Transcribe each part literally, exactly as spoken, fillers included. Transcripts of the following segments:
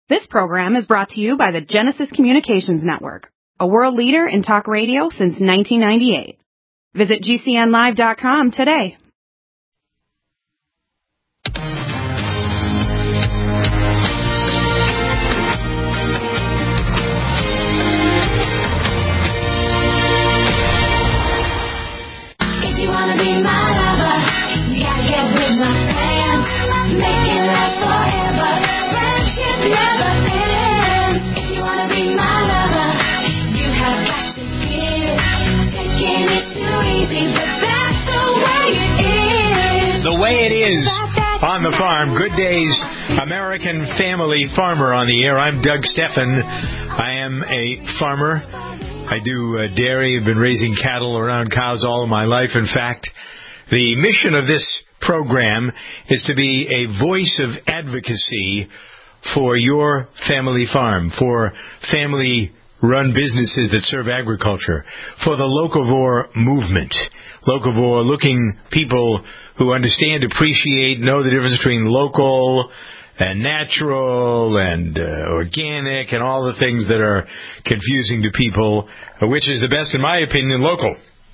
This program is brought to you by the Genesis Communications Network, a world leader in talk radio since nineteen ninety-eight. Visit G C N live dot com today. If you wanna be my lover, you gotta get with my friends. Make it last forever. Friendship never ends. If you wanna be my lover, you have got to give. Taking it too easy, but that's the way it is. The way it is on the farm. Good days, American Family Farmer on the air. I'm Doug Steffen. I am a farmer. I do uh, dairy. I've been raising cattle around cows all of my life. In fact, the mission of this program is to be a voice of advocacy for your family farm, for family-run businesses that serve agriculture, for the locavore movement. Locavore, looking people who understand, appreciate, know the difference between local and natural and uh, organic and all the things that are confusing to people, which is the best, in my opinion, local.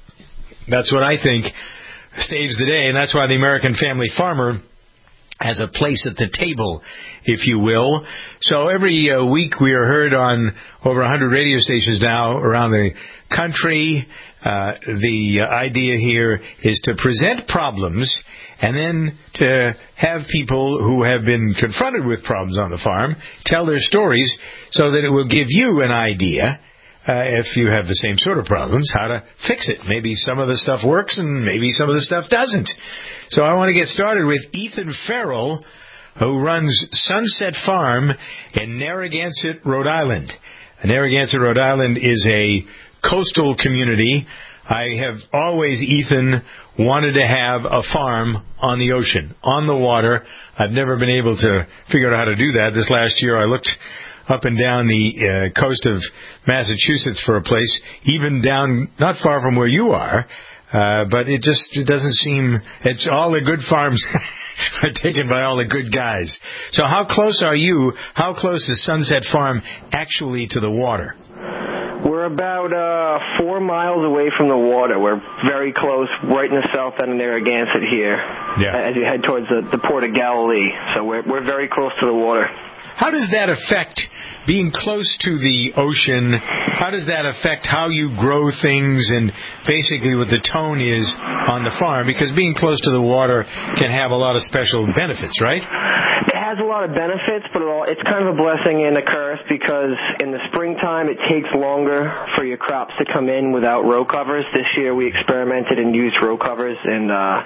That's what I think saves the day, and that's why the American Family Farmer has a place at the table, if you will. So every uh, week we are heard on over one hundred radio stations now around the country. Uh, the uh, idea here is to present problems and then to have people who have been confronted with problems on the farm tell their stories so that it will give you an idea, uh, if you have the same sort of problems, how to fix it. Maybe some of the stuff works and maybe some of the stuff doesn't. So I want to get started with Ethan Farrell, who runs Sunset Farm in Narragansett, Rhode Island. Narragansett, Rhode Island is a coastal community. I have always, Ethan, wanted to have a farm on the ocean, on the water. I've never been able to figure out how to do that. This last year I looked up and down the uh, coast of Massachusetts for a place, even down not far from where you are, uh, but it just it doesn't seem, it's all the good farms are taken by all the good guys. So how close are you, how close is Sunset Farm actually to the water? We're about uh, four miles away from the water. We're very close, right in the south end of Narragansett here, yeah, as you head towards the, the Port of Galilee. So we're we're very close to the water. How does that affect being close to the ocean? How does that affect how you grow things and basically what the tone is on the farm? Because being close to the water can have a lot of special benefits, right? It has a lot of benefits, but it's kind of a blessing and a curse because in the springtime it takes longer for your crops to come in without row covers. This year we experimented and used row covers, and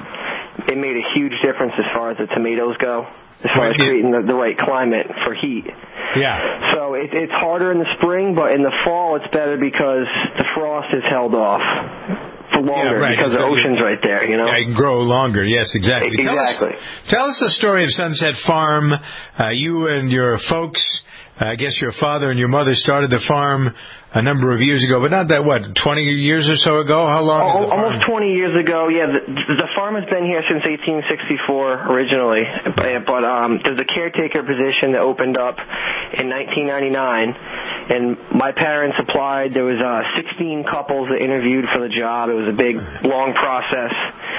uh, it made a huge difference as far as the tomatoes go, as far as creating the, the right climate for heat. Yeah. So it, it's harder in the spring, but in the fall it's better because the frost is held off for longer, yeah, right, because the ocean's right there, you know? Yeah, it can grow longer, yes, exactly. Exactly. Tell us, tell us the story of Sunset Farm. Uh, you and your folks, uh, I guess your father and your mother started the farm a number of years ago, but not that, what, twenty years or so ago? How long? Oh, almost twenty years ago, yeah. The, the farm has been here since eighteen sixty-four originally, but, but um, there's a caretaker position that opened up in nineteen ninety-nine, and my parents applied. There was uh, sixteen couples that interviewed for the job. It was a big, long process,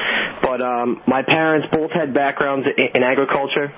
but um, my parents both had backgrounds in, in agriculture.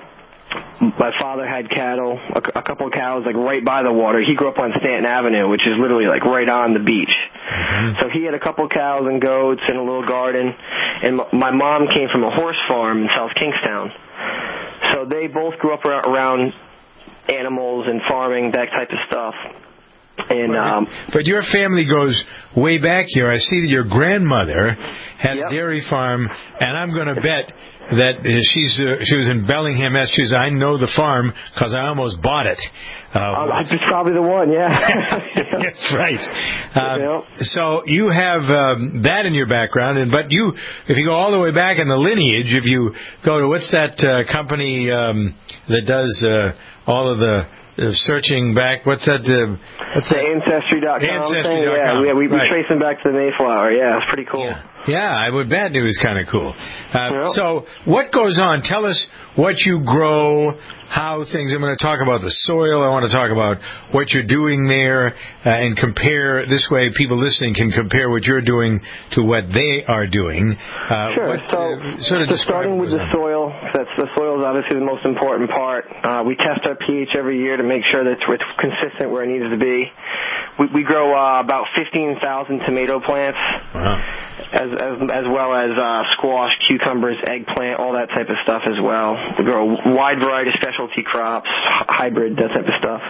My father had cattle, a, a couple of cows, like right by the water. He grew up on Stanton Avenue, which is literally like right on the beach. Mm-hmm. So he had a couple of cows and goats and a little garden. And my mom came from a horse farm in South Kingstown. So they both grew up around animals and farming, that type of stuff. And um, but your family goes way back here. I see that your grandmother had yep. a dairy farm, and I'm going to bet that she's uh, she was in Bellingham, Massachusetts. I know the farm because I almost bought it. Uh, uh, it's probably the one, yeah. That's right. Uh, yep. So you have um, that in your background, and but you, if you go all the way back in the lineage, if you go to what's that uh, company um, that does uh, all of the uh, searching back. What's that? Uh, what's The that? Ancestry dot com Ancestry thing? dot com. Yeah, we, we, Right. we trace them back to the Mayflower. Yeah, it's pretty cool. Yeah. Yeah, I would bet it was kind of cool. Uh, Yep. So, what goes on? Tell us what you grow, how things. I'm going to talk about the soil. I want to talk about what you're doing there, uh, and compare. This way, people listening can compare what you're doing to what they are doing. Uh, Sure. what, So, uh, sort of so describe starting what with goes the on. soil, that's the soil is obviously the most important part. Uh, we test our pH every year to make sure that it's, it's consistent where it needs to be. We, we grow uh, about fifteen thousand tomato plants, Wow. as, as as well as uh, squash, cucumbers, eggplant, all that type of stuff as well. We grow a wide variety of specialty crops, hybrid, that type of stuff.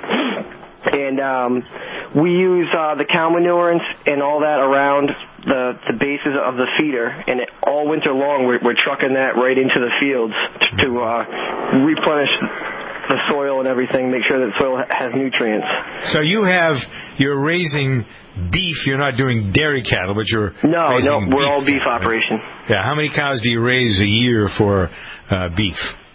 And um, we use uh, the cow manure and, and all that around the, the bases of the feeder, and it, all winter long we're, we're trucking that right into the fields to, to uh, replenish the soil and everything, make sure that the soil has nutrients. So you have you're raising beef. You're not doing dairy cattle, but you're No, raising no, we're beef all beef cattle, right? operation. Yeah. How many cows do you raise a year for uh, beef?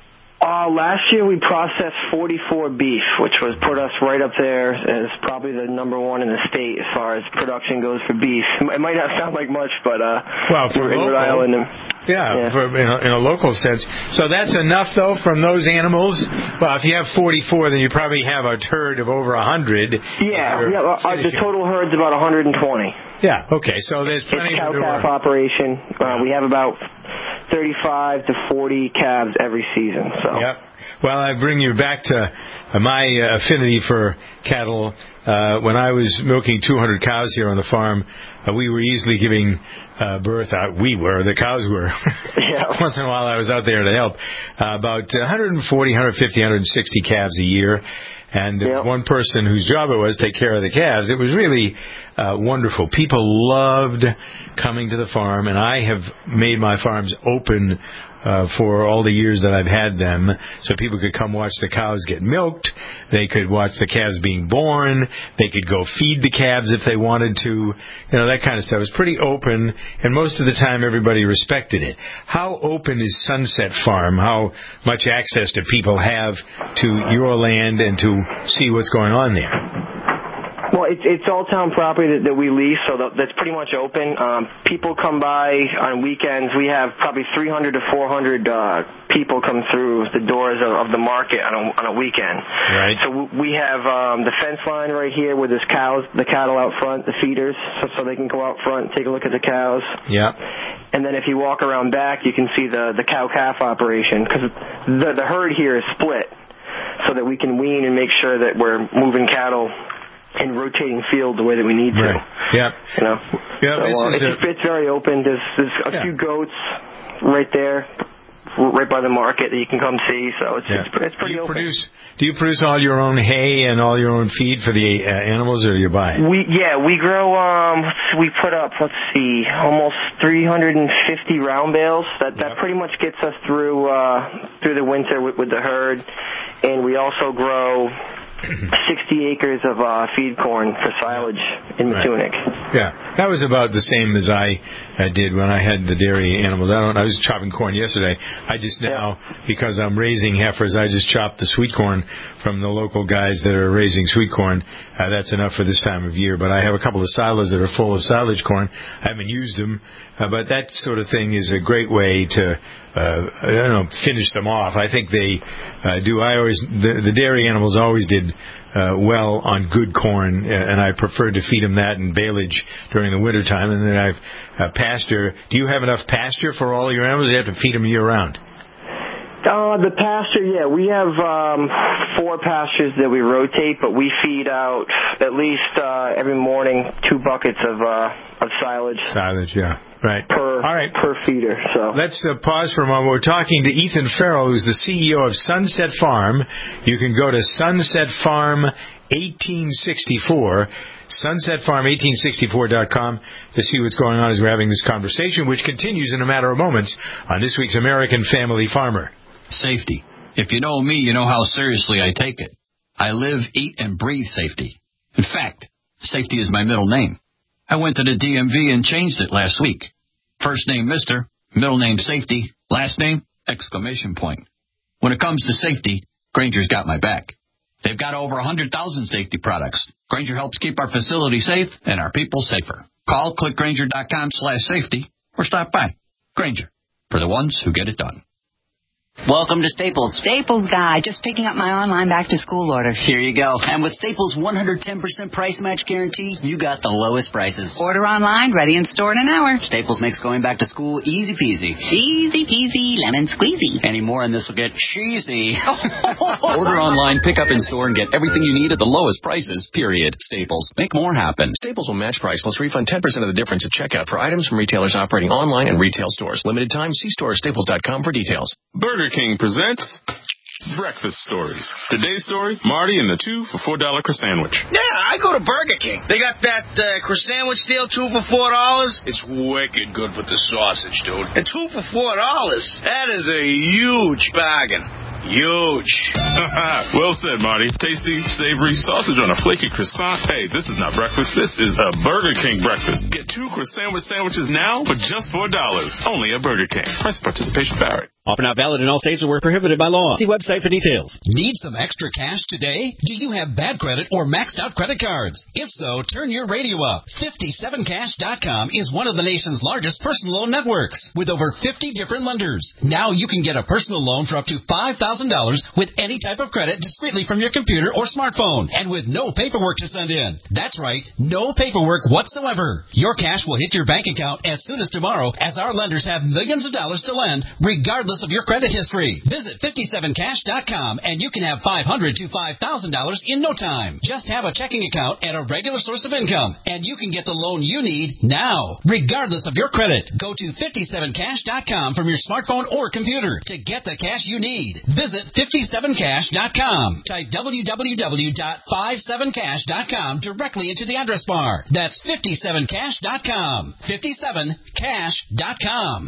Uh, last year we processed forty-four beef, which was put us right up there as probably the number one in the state as far as production goes for beef. It might not sound like much, but uh, Well, for we're in Rhode local, Island. And, yeah, yeah. For, in, a, in a local sense. So that's enough, though, from those animals. Well, if you have forty-four, then you probably have a herd of over one hundred. Yeah, yeah. Uh, the total herd's about one hundred twenty. Yeah. Okay. So there's plenty It's of cow-calf manure. operation. Uh, we have about thirty-five to forty calves every season. So. Yep. Well, I bring you back to uh, my uh, affinity for cattle. Uh, when I was milking two hundred cows here on the farm, uh, we were easily giving uh, birth. Uh, we were, the cows were. Yeah. Once in a while I was out there to help. Uh, about one forty, one fifty, one sixty calves a year. And there was Yep. one person whose job it was to take care of the calves. It was really uh, wonderful. People loved coming to the farm, and I have made my farms open uh, for all the years that I've had them, so people could come watch the cows get milked. They could watch the calves being born. They could go feed the calves if they wanted to. You know, that kind of stuff. It was pretty open, and most of the time everybody respected it. How open is Sunset Farm? How much access do people have to your land and to see what's going on there? Well, it's it's all town property that, that we lease, so that, that's pretty much open. Um, people come by on weekends. We have probably three hundred to four hundred uh, people come through the doors of, of the market on a, on a weekend. Right. So we have um, the fence line right here where there's cows, the cattle out front, the feeders, so, so they can go out front and take a look at the cows. Yeah. And then if you walk around back, you can see the the cow-calf operation, because the the herd here is split, so that we can wean and make sure that we're moving cattle in rotating field the way that we need to. Right. Yep. You know? Yep. So, This uh, is it's, a- it's very open. There's, there's a Yeah. few goats right there, right by the market that you can come see. So it's Yeah. it's, it's pretty do you open. produce do you produce all your own hay and all your own feed for the uh, animals, or do you buy it? We yeah we grow um we put up let's see almost three hundred fifty round bales. That that Yep. pretty much gets us through uh through the winter with, with the herd, and we also grow sixty acres of uh, feed corn for silage in Right. Matunic. Yeah, that was about the same as I uh, did when I had the dairy animals. I don't. I was chopping corn yesterday. I just now, because I'm raising heifers, I just chop the sweet corn from the local guys that are raising sweet corn. Uh, that's enough for this time of year. But I have a couple of silos that are full of silage corn. I haven't used them, uh, but that sort of thing is a great way to. Uh, I don't know, finish them off. I think they uh, do. I always the, the dairy animals always did uh, well on good corn, uh, and I preferred to feed them that and baleage during the wintertime. And then I've uh, pasture. Do you have enough pasture for all your animals? You have to feed them year round. Uh, the pasture, yeah, we have um, four pastures that we rotate, but we feed out at least uh, every morning two buckets of uh, of silage. Silage, yeah, right. Per all right. per feeder. So let's uh, pause for a moment. We're talking to Ethan Farrell, who's the C E O of Sunset Farm. You can go to Sunset Farm eighteen sixty-four. Sunset Farm eighteen sixty-four dot com to see what's going on as we're having this conversation, which continues in a matter of moments on this week's American Family Farmer. Safety. If you know me, you know how seriously I take it. I live, eat, and breathe safety. In fact, safety is my middle name. I went to the D M V and changed it last week. First name Mister, middle name Safety, last name exclamation point. When it comes to safety, Granger's got my back. They've got over one hundred thousand safety products. Grainger helps keep our facility safe and our people safer. Call clickgrainger.com slash safety or stop by. Grainger, for the ones who get it done. Welcome to Staples. Staples guy, just picking up my online back-to-school order. Here you go. And with Staples' one hundred ten percent price match guarantee, you got the lowest prices. Order online, ready in store in an hour. Staples makes going back to school easy peasy. Easy peasy, lemon squeezy. Any more and this will get cheesy. Order online, pick up in store, and get everything you need at the lowest prices, period. Staples. Make more happen. Staples will match price plus refund ten percent of the difference at checkout for items from retailers operating online and retail stores. Limited time. See store at staples dot com for details. Burger King presents Breakfast Stories. Today's story, Marty and the two for four dollar croissant. Yeah, I go to Burger King. They got that uh, croissant deal, two for four dollars. It's wicked good with the sausage, dude. And two for four dollars. That is a huge bargain. Huge. Well said, Marty. Tasty, savory, sausage on a flaky croissant. Hey, this is not breakfast. This is a Burger King breakfast. Get two croissant sandwiches now for just four dollars. Only at Burger King. Price participation vary. Offer not valid in all states or were prohibited by law. See website for details. Need some extra cash today? Do you have bad credit or maxed out credit cards? If so, turn your radio up. fifty-seven cash dot com is one of the nation's largest personal loan networks with over fifty different lenders. Now you can get a personal loan for up to five thousand dollars with any type of credit discreetly from your computer or smartphone and with no paperwork to send in. That's right, no paperwork whatsoever. Your cash will hit your bank account as soon as tomorrow, as our lenders have millions of dollars to lend regardless of your credit history. Visit fifty-seven cash dot com and you can have five hundred to five thousand dollars in no time. Just have a checking account and a regular source of income, and you can get the loan you need now, regardless of your credit. Go to fifty-seven cash dot com from your smartphone or computer to get the cash you need. Visit fifty-seven cash dot com. Type w w w dot fifty-seven cash dot com directly into the address bar. That's fifty-seven cash dot com. fifty-seven cash dot com.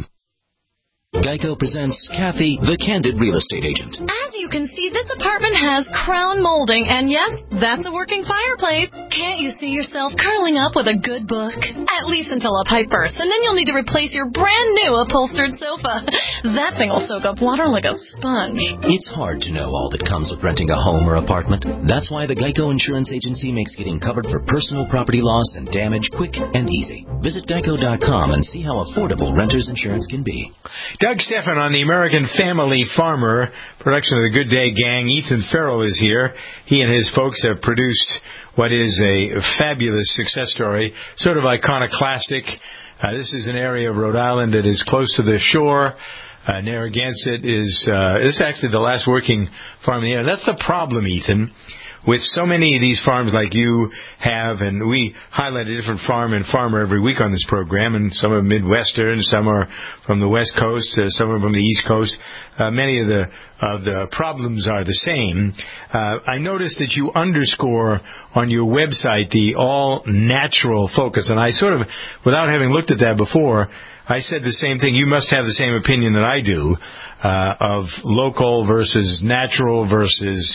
Geico presents Kathy, the Candid Real Estate Agent. As you can see, this apartment has crown molding, and yes, that's a working fireplace. Can't you see yourself curling up with a good book? At least until a pipe bursts, and then you'll need to replace your brand new upholstered sofa. That thing will soak up water like a sponge. It's hard to know all that comes with renting a home or apartment. That's why the Geico Insurance Agency makes getting covered for personal property loss and damage quick and easy. Visit geico dot com and see how affordable renter's insurance can be. Doug Stephan on the American Family Farmer, production of the Good Day Gang. Ethan Farrell is here. He and his folks have produced what is a fabulous success story, sort of iconoclastic. Uh, this is an area of Rhode Island that is close to the shore. Uh, Narragansett is, uh, this is actually the last working farm in the area. That's the problem, Ethan. With so many of these farms like you have, and we highlight a different farm and farmer every week on this program, and some are Midwestern, some are from the West Coast, uh, some are from the East Coast. Uh, many of the of the problems are the same. Uh, I noticed that you underscore on your website the all-natural focus, and I sort of, without having looked at that before, I said the same thing. You must have the same opinion that I do. Uh, of local versus natural versus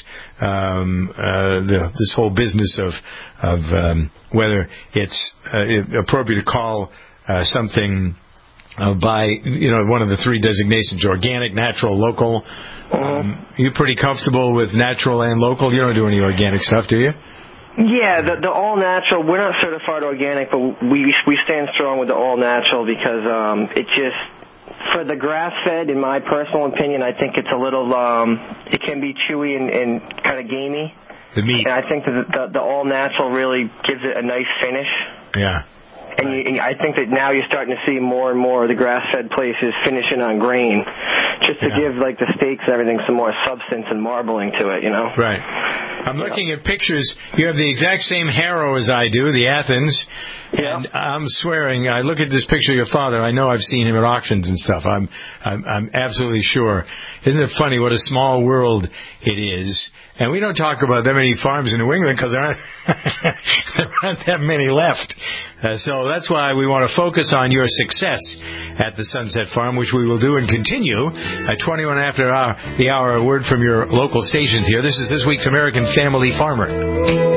um, uh, the, this whole business of of um, whether it's uh, appropriate to call uh, something uh, by you know one of the three designations: organic, natural, local. Um, you're pretty comfortable with natural and local. You don't do any organic stuff, do you? Yeah, the, the all-natural, we're not certified organic, but we we stand strong with the all-natural because um, it just. For the grass-fed, in my personal opinion, I think it's a little, um, it can be chewy and, and kind of gamey. The meat. And I think that the, the all-natural really gives it a nice finish. Yeah. And, you, and I think that now you're starting to see more and more of the grass-fed places finishing on grain, just to yeah. give, like, the steaks and everything some more substance and marbling to it, you know? Right. I'm you looking know. at pictures. You have the exact same harrow as I do, the Athens. Yeah. And I'm swearing, I look at this picture of your father, I know I've seen him at auctions and stuff. I'm, I'm, I'm absolutely sure. Isn't it funny what a small world it is? And we don't talk about that many farms in New England because there aren't, there aren't that many left. Uh, so that's why we want to focus on your success at the Sunset Farm, which we will do and continue at twenty-one after hour, the hour. A word from your local stations here. This is this week's American Family Farmer.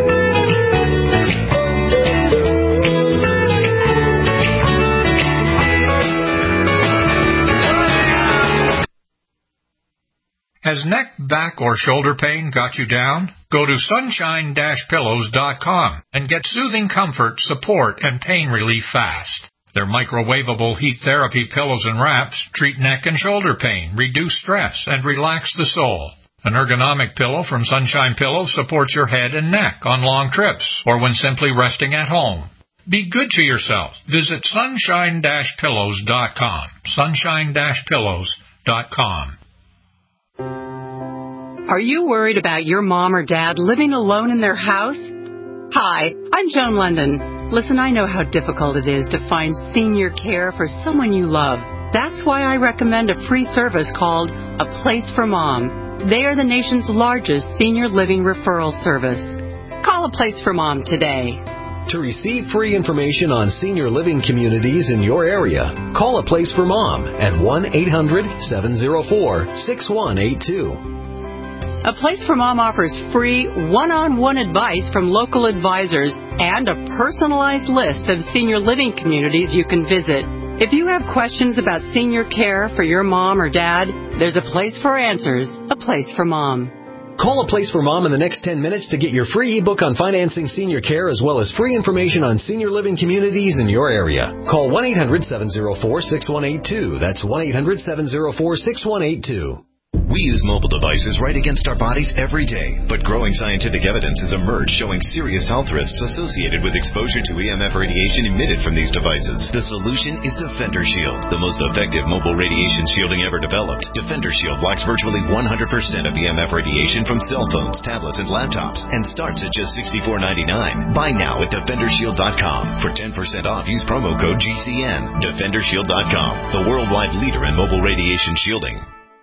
Has neck, back, or shoulder pain got you down? Go to sunshine dash pillows dot com and get soothing comfort, support, and pain relief fast. Their microwavable heat therapy pillows and wraps treat neck and shoulder pain, reduce stress, and relax the soul. An ergonomic pillow from Sunshine Pillows supports your head and neck on long trips or when simply resting at home. Be good to yourself. Visit sunshine dash pillows dot com. sunshine dash pillows dot com. Are you worried about your mom or dad living alone in their house? Hi, I'm Joan London. Listen, I know how difficult it is to find senior care for someone you love. That's why I recommend a free service called A Place for Mom. They are the nation's largest senior living referral service. Call A Place for Mom today. To receive free information on senior living communities in your area, call A Place for Mom at one eight hundred seven oh four six one eight two. A Place for Mom offers free one-on-one advice from local advisors and a personalized list of senior living communities you can visit. If you have questions about senior care for your mom or dad, there's a place for answers, A Place for Mom. Call A Place for Mom in the next ten minutes to get your free ebook on financing senior care as well as free information on senior living communities in your area. Call one eight hundred seven oh four six one eight two. That's one eight hundred seven oh four six one eight two. We use mobile devices right against our bodies every day, but growing scientific evidence has emerged showing serious health risks associated with exposure to E M F radiation emitted from these devices. The solution is Defender Shield, the most effective mobile radiation shielding ever developed. Defender Shield blocks virtually one hundred percent of E M F radiation from cell phones, tablets, and laptops, and starts at just sixty-four ninety-nine. Buy now at defender shield dot com. For ten percent off, use promo code G C N. defender shield dot com, the worldwide leader in mobile radiation shielding.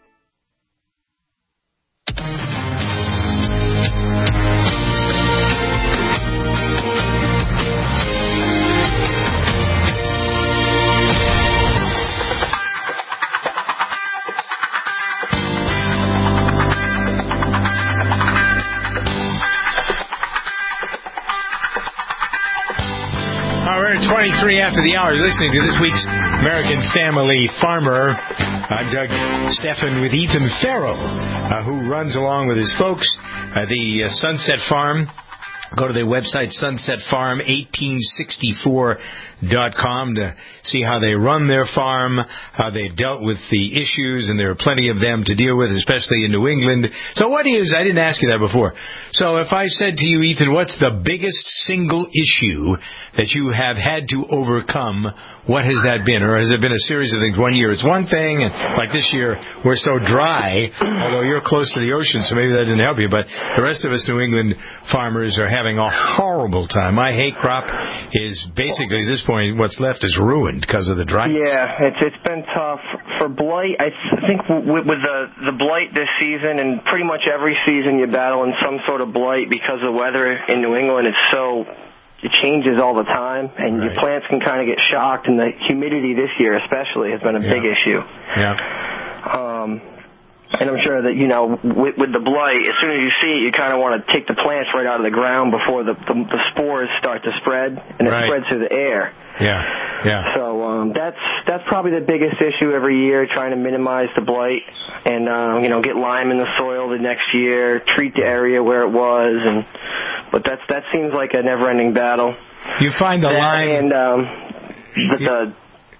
twenty-three after the hour. You're listening to this week's American Family Farmer. I'm Doug Stephan with Ethan Farrell, uh, who runs along with his folks at the uh, Sunset Farm. Go to their website, sunset farm eighteen sixty-four dot com, to see how they run their farm, how they've dealt with the issues, and there are plenty of them to deal with, especially in New England. So what is, I didn't ask you that before. So if I said to you, Ethan, what's the biggest single issue that you have had to overcome, what has that been? Or has it been a series of things? One year it's one thing, and like this year, we're so dry, although you're close to the ocean, so maybe that didn't help you, but the rest of us New England farmers are having a horrible time. My hay crop is basically, at this point, what's left is ruined because of the dryness. Yeah, it's it's been tough. For blight, I think with, with the, the blight this season, and pretty much every season you battle in some sort of blight because the weather in New England is so... It changes all the time, and right. Your plants can kind of get shocked, and the humidity this year especially has been a yeah. big issue. Yeah. Um, and I'm sure that, you know, with, with the blight, as soon as you see it, you kind of want to take the plants right out of the ground before the, the, the spores start to spread, and it right. spreads through the air. Yeah, yeah. So um, that's that's probably the biggest issue every year, trying to minimize the blight and, uh, you know, get lime in the soil the next year, treat the area where it was, and but that's that seems like a never-ending battle. You find the that, lime... And um, the, the...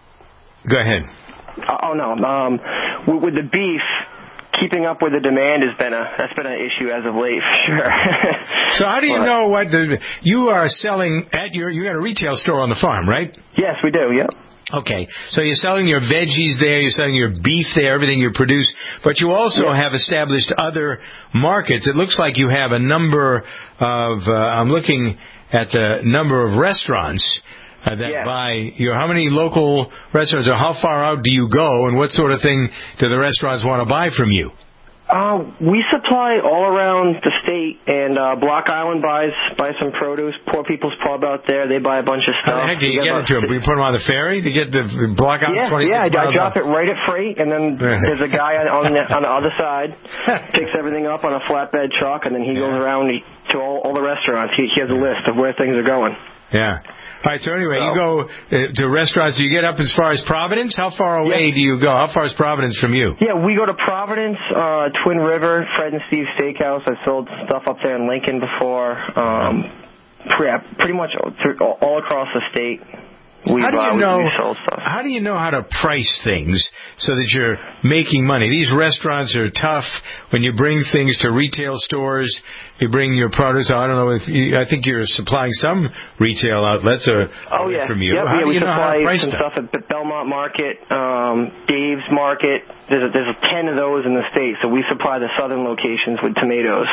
Go ahead. Oh, no. Um, with, with the beef... Keeping up with the demand has been a that's been an issue as of late, for sure. So how do you but, know what the you are selling at your you got a retail store on the farm, right? Yes, we do. Yep. Okay, so you're selling your veggies there, you're selling your beef there, everything you produce, but you also yep. have established other markets. It looks like you have a number of. Uh, I'm looking at the number of restaurants. Uh, that yeah. buy your, how many local restaurants, or how far out do you go, and what sort of thing do the restaurants want to buy from you? Uh, we supply all around the state, and uh, Block Island buys buy some produce. Poor People's Pub out there, they buy a bunch of stuff. How the heck do you get it to them? Do you put them on the ferry to get the Block Island? Yeah, yeah. I, I drop it right at freight, and then there's a guy on, on, the, on the other side, picks everything up on a flatbed truck, and then he goes around to all, all the restaurants. He, he has a list of where things are going. Yeah. All right, so anyway, so, you go uh, to restaurants. Do you get up as far as Providence? How far away yeah. do you go? How far is Providence from you? Yeah, we go to Providence, uh, Twin River, Fred and Steve's Steakhouse. I've sold stuff up there in Lincoln before. Um, pretty much all across the state. We've, how do you uh, know? We, we sold stuff. How do you know how to price things so that you're making money? These restaurants are tough. When you bring things to retail stores, you bring your produce. I don't know if you, I think you're supplying some retail outlets or oh yeah, from you. Yep, how yeah, do we you know how to supply price some them? stuff at Belmont Market, um, Dave's Market. There's a, there's a ten of those in the state, so we supply the southern locations with tomatoes.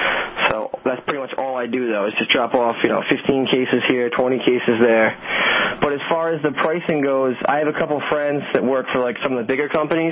So that's pretty much all I do, though, is just drop off, you know, fifteen cases here, twenty cases there. But as far as the pricing goes, I have a couple friends that work for, like, some of the bigger companies,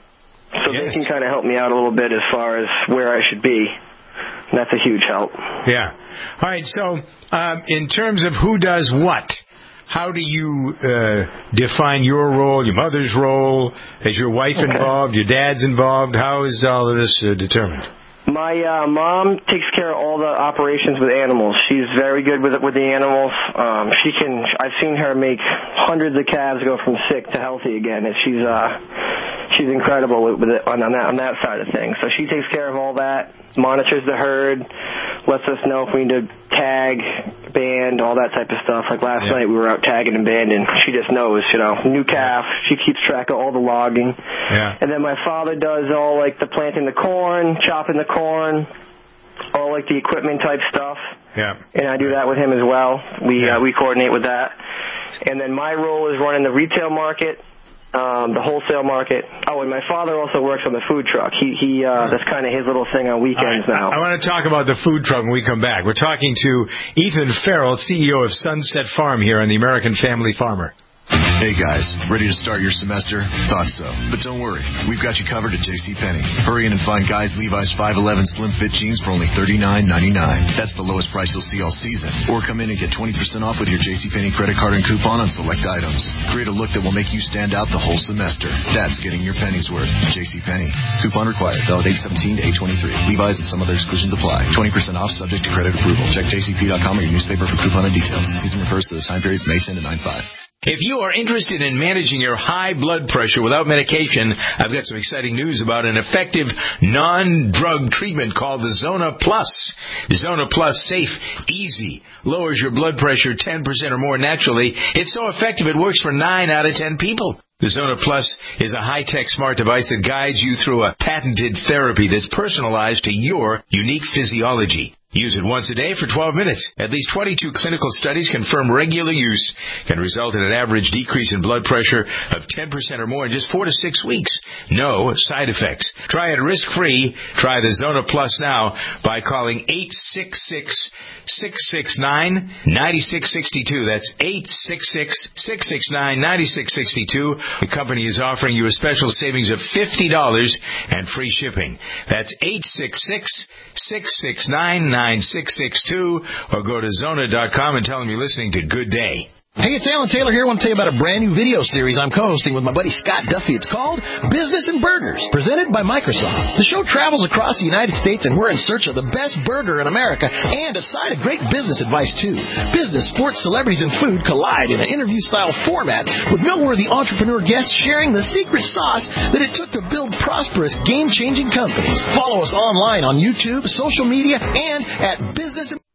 so yes. they can kind of help me out a little bit as far as where I should be. And that's a huge help. Yeah. All right, so um, in terms of who does what, how do you uh, define your role, your mother's role? Is your wife okay. involved? Your dad's involved? How is all of this uh, determined? My uh, mom takes care of all the operations with animals. She's very good with with the animals. Um, she can. I've seen her make hundreds of calves go from sick to healthy again, and she's uh, she's incredible with it on, on that on that side of things. So she takes care of all that, monitors the herd, lets us know if we need to tag, band, all that type of stuff. Like last yeah. night, we were out tagging and banding. She just knows, you know, new calf. She keeps track of all the logging. Yeah. And then my father does all like the planting the corn, chopping the corn, all like the equipment type stuff. Yeah. And I do that with him as well. We yeah. uh, we coordinate with that. And then my role is running the retail market. Um, the wholesale market. Oh, and my father also works on the food truck. He, he, uh, that's kind of his little thing on weekends right. now. I want to talk about the food truck when we come back. We're talking to Ethan Farrell, C E O of Sunset Farm here on the American Family Farmer. Hey guys, ready to start your semester? Thought so. But don't worry, we've got you covered at JCPenney. Hurry in and find guys Levi's five eleven slim fit jeans for only thirty-nine ninety-nine. That's the lowest price you'll see all season. Or come in and get twenty percent off with your JCPenney credit card and coupon on select items. Create a look that will make you stand out the whole semester. That's getting your pennies worth. JCPenney. Coupon required. Valid eight seventeen to eight twenty-three. Levi's and some other exclusions apply. twenty percent off subject to credit approval. Check J C P dot com or your newspaper for coupon and details. Season refers to the time period from May tenth to nine five. If you are interested in managing your high blood pressure without medication, I've got some exciting news about an effective non-drug treatment called the Zona Plus. Zona Plus, safe, easy, lowers your blood pressure ten percent or more naturally. It's so effective it works for nine out of ten people. The Zona Plus is a high-tech smart device that guides you through a patented therapy that's personalized to your unique physiology. Use it once a day for twelve minutes. At least twenty-two clinical studies confirm regular use can result in an average decrease in blood pressure of ten percent or more in just four to six weeks. No side effects. Try it risk-free. Try the Zona Plus now by calling eight six six, six six nine, nine six six two. That's eight six six, six six nine, nine six six two. The company is offering you a special savings of fifty dollars and free shipping. That's eight six six, six six nine, nine six six two, or go to Zona dot com and tell them you're listening to Good Day. Hey, it's Alan Taylor here. I want to tell you about a brand new video series I'm co-hosting with my buddy Scott Duffy. It's called Business and Burgers, presented by Microsoft. The show travels across the United States, and we're in search of the best burger in America and a side of great business advice, too. Business, sports, celebrities, and food collide in an interview-style format with noteworthy entrepreneur guests sharing the secret sauce that it took to build prosperous, game-changing companies. Follow us online on YouTube, social media, and at Business and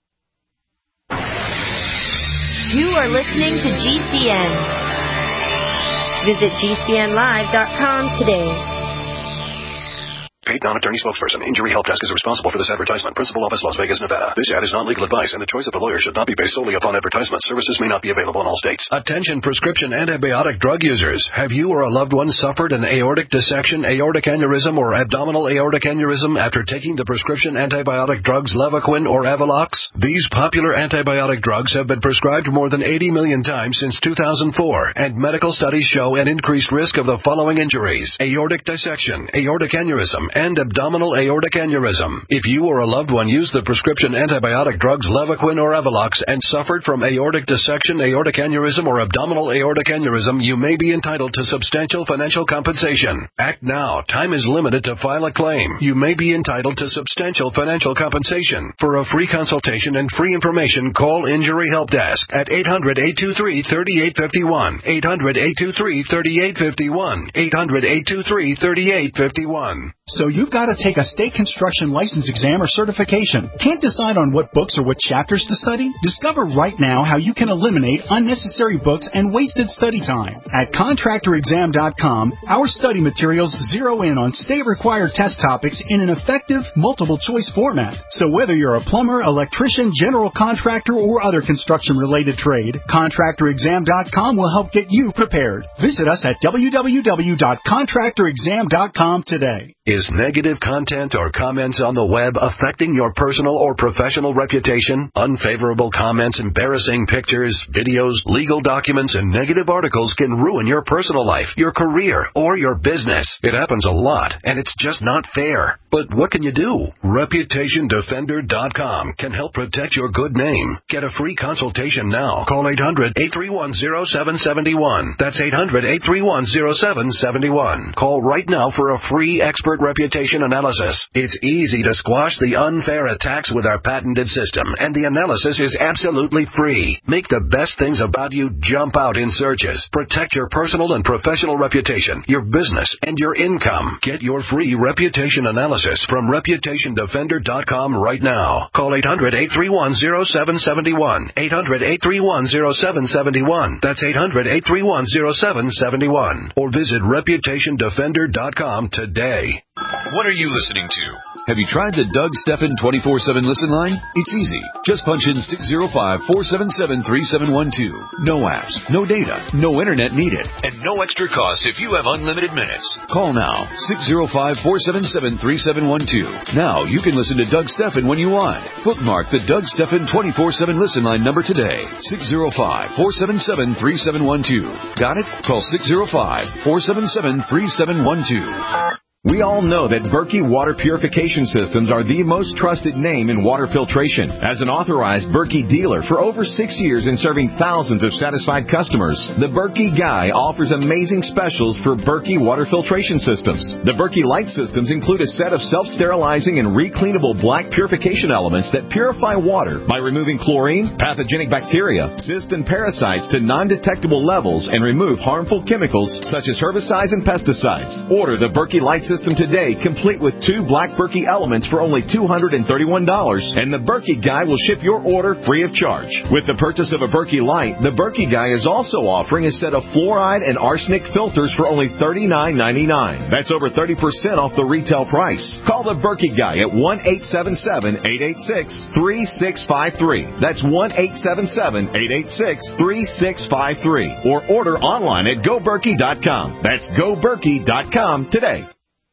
You are listening to G C N. Visit G C N live dot com today. Paid non-attorney spokesperson. Injury Help Desk is responsible for this advertisement. Principal office, Las Vegas, Nevada. This ad is not legal advice, and the choice of a lawyer should not be based solely upon advertisement. Services may not be available in all states. Attention prescription antibiotic drug users. Have you or a loved one suffered an aortic dissection, aortic aneurysm, or abdominal aortic aneurysm after taking the prescription antibiotic drugs Levaquin or Avelox? These popular antibiotic drugs have been prescribed more than eighty million times since two thousand four, and medical studies show an increased risk of the following injuries: aortic dissection, aortic aneurysm, and abdominal aortic aneurysm. If you or a loved one used the prescription antibiotic drugs Levaquin or Evolox and suffered from aortic dissection, aortic aneurysm, or abdominal aortic aneurysm, you may be entitled to substantial financial compensation. Act now. Time is limited to file a claim. You may be entitled to substantial financial compensation. For a free consultation and free information, call Injury Help Desk at eight hundred, eight two three, three eight five one, eight hundred, eight two three, three eight five one, eight hundred, eight two three, three eight five one. So you've got to take a state construction license exam or certification. Can't decide on what books or what chapters to study? Discover right now how you can eliminate unnecessary books and wasted study time. At contractor exam dot com, our study materials zero in on state-required test topics in an effective, multiple-choice format. So whether you're a plumber, electrician, general contractor, or other construction-related trade, contractor exam dot com will help get you prepared. Visit us at w w w dot contractor exam dot com today. Is negative content or comments on the web affecting your personal or professional reputation? Unfavorable comments, embarrassing pictures, videos, legal documents, and negative articles can ruin your personal life, your career, or your business. It happens a lot, and it's just not fair. But what can you do? reputation defender dot com can help protect your good name. Get a free consultation now. Call eight hundred, eight three one, zero seven seven one. That's eight hundred, eight three one, zero seven seven one. Call right now for a free expert reputation analysis. It's easy to squash the unfair attacks with our patented system, and the analysis is absolutely free. Make the best things about you jump out in searches. Protect your personal and professional reputation, your business, and your income. Get your free reputation analysis from reputation defender dot com right now. Call eight hundred, eight three one, zero seven seven one. eight hundred, eight three one, zero seven seven one. That's eight hundred, eight three one, zero seven seven one. Or visit reputation defender dot com today. What are you listening to? Have you tried the Doug Stephan twenty-four seven listen line? It's easy. Just punch in six zero five, four seven seven, three seven one two. No apps, no data, no internet needed, and no extra cost if you have unlimited minutes. Call now, six zero five, four seven seven, three seven one two. Now you can listen to Doug Stephan when you want. Bookmark the Doug Stephan twenty-four seven listen line number today, six zero five, four seven seven, three seven one two. Got it? Call six zero five, four seven seven, three seven one two. We all know that Berkey Water Purification Systems are the most trusted name in water filtration. As an authorized Berkey dealer for over six years and serving thousands of satisfied customers, the Berkey Guy offers amazing specials for Berkey Water Filtration Systems. The Berkey Light Systems include a set of self-sterilizing and recleanable black purification elements that purify water by removing chlorine, pathogenic bacteria, cysts, and parasites to non-detectable levels and remove harmful chemicals such as herbicides and pesticides. Order the Berkey Light Systems System today, complete with two black Berkey elements for only two hundred thirty-one dollars, and the Berkey Guy will ship your order free of charge. With the purchase of a Berkey Light, the Berkey Guy is also offering a set of fluoride and arsenic filters for only thirty-nine ninety-nine. That's over thirty percent off the retail price. Call the Berkey Guy at one eight seven seven, eight eight six, three six five three. That's one eight seven seven, eight eight six, three six five three. Or order online at go berkey dot com. That's go berkey dot com today.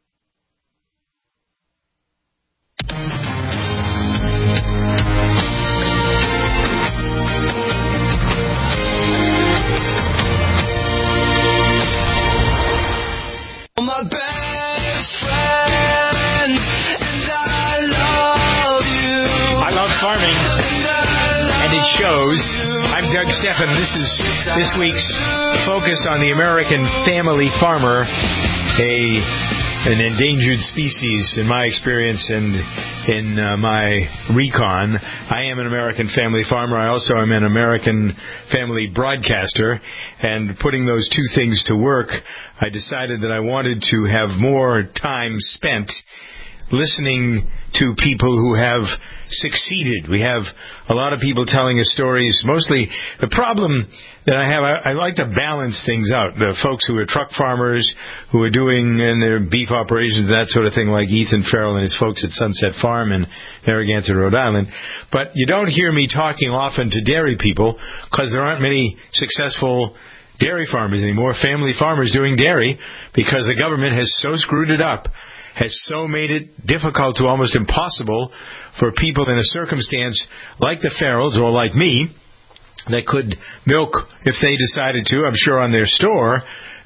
My best friend, and I love you. I love farming, and it shows. I'm Doug Stephan. This is this week's focus on the American family farmer, a an endangered species in my experience and in uh, my recon. I am an American family farmer. I also am an American family broadcaster. And putting those two things to work, I decided that I wanted to have more time spent listening to people who have succeeded. We have a lot of people telling us stories. Mostly the problem that I have, I, I like to balance things out. The folks who are truck farmers, who are doing in their beef operations, that sort of thing, like Ethan Farrell and his folks at Sunset Farm in Narragansett, Rhode Island. But you don't hear me talking often to dairy people because there aren't many successful dairy farmers anymore, family farmers doing dairy, because the government has so screwed it up, has so made it difficult to almost impossible for people in a circumstance like the Farrells or like me that could milk if they decided to, I'm sure on their store,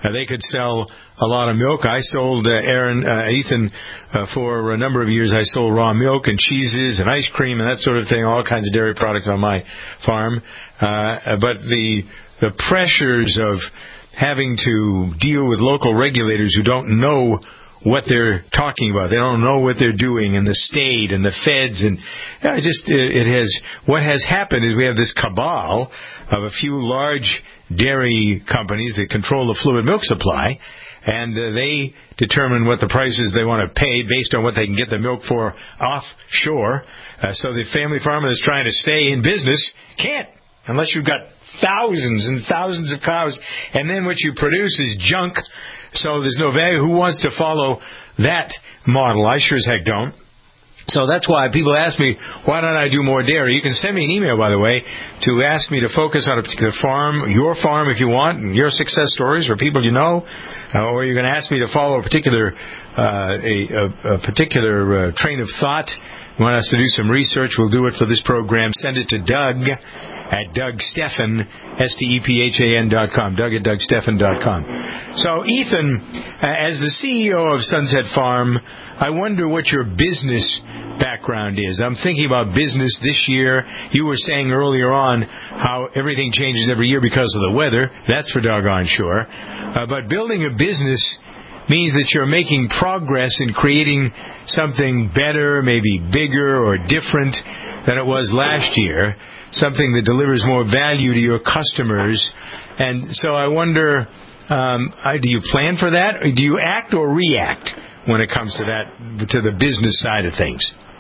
uh, they could sell a lot of milk. I sold uh, Aaron, uh, Ethan, uh, for a number of years. I sold raw milk and cheeses and ice cream and that sort of thing, all kinds of dairy products on my farm. Uh, but the the pressures of having to deal with local regulators who don't know what they're talking about. They don't know what they're doing, and the state and the feds, and uh, just it, it has. What has happened is we have this cabal of a few large dairy companies that control the fluid milk supply, and uh, they determine what the prices they want to pay based on what they can get the milk for offshore. Uh, so the family farmer that's trying to stay in business can't unless you've got thousands and thousands of cows, and then what you produce is junk. So there's no value. Who wants to follow that model? I sure as heck don't. So that's why people ask me, why don't I do more dairy? You can send me an email, by the way, to ask me to focus on a particular farm, your farm if you want, and your success stories or people you know, uh, or you're going to ask me to follow a particular uh, a, a, a particular uh, train of thought. You want us to do some research, we'll do it for this program. Send it to Doug at Doug Stephan, S T E P H A N dot com, Doug at Doug Stephan dot com. So, Ethan, uh, as the C E O of Sunset Farm, I wonder what your business background is. I'm thinking about business this year. You were saying earlier on how everything changes every year because of the weather. That's for doggone sure. Uh, but building a business means that you're making progress in creating something better, maybe bigger or different than it was last year. Something that delivers more value to your customers. And so I wonder, um, do you plan for that? Or do you act or react when it comes to that, to the business side of things?